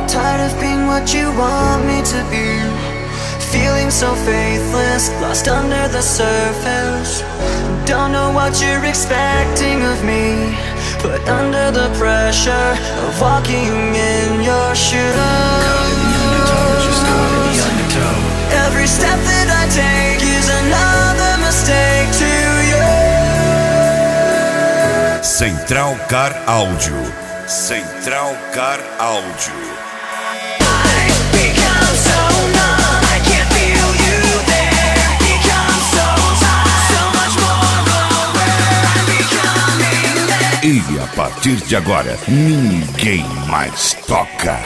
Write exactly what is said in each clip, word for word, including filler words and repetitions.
Tired of being what you want me to be, feeling so faithless, lost under the surface. Don't know what you're expecting of me, put under the pressure of walking in your shoes. Caught in the undertow, just caught in the undertow. Every step that I take is another mistake to you. Central Car Áudio. Central Car Áudio. E a partir de agora, ninguém mais toca.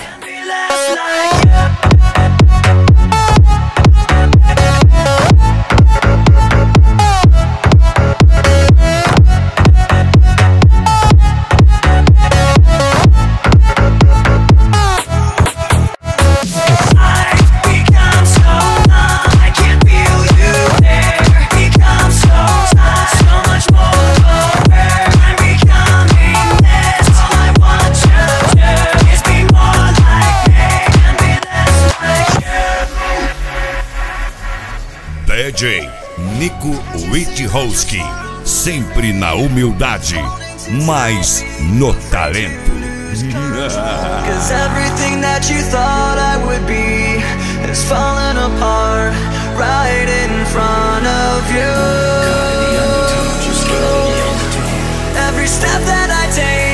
D J Nico Witkowski, sempre na humildade, mas no talento. Cause everything that you thought I would be is falling apart right in front of you. Caught in the undertow, just caught in the undertow. Every step that I take